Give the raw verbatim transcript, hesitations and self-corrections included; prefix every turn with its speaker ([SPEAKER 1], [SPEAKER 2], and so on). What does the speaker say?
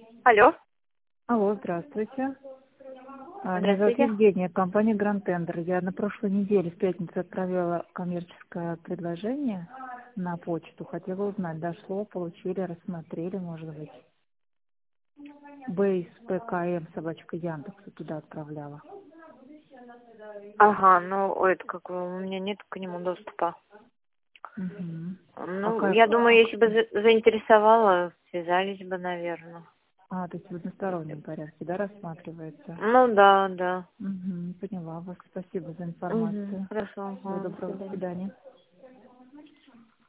[SPEAKER 1] Алло.
[SPEAKER 2] Алло, здравствуйте. А, Меня зовут
[SPEAKER 1] Здравствуйте.
[SPEAKER 2] Евгения, компания Grand Tender. Я на прошлой неделе в пятницу отправила коммерческое предложение на почту. Хотела узнать, дошло, получили, рассмотрели, может быть. Бейс ПКМ собачка Яндекса туда отправляла.
[SPEAKER 1] Ага, ну это как бы у меня нет к нему доступа.
[SPEAKER 2] Угу. А
[SPEAKER 1] Ну,
[SPEAKER 2] как?
[SPEAKER 1] я думаю, если бы за- заинтересовало, связались бы, наверное.
[SPEAKER 2] А, то есть в одностороннем порядке, да, рассматривается?
[SPEAKER 1] Ну да, да.
[SPEAKER 2] Угу, поняла вас. Спасибо за
[SPEAKER 1] Угу,
[SPEAKER 2] информацию.
[SPEAKER 1] хорошо,
[SPEAKER 2] Всего
[SPEAKER 1] ага, до
[SPEAKER 2] доброго, до
[SPEAKER 1] свидания.
[SPEAKER 2] свидания.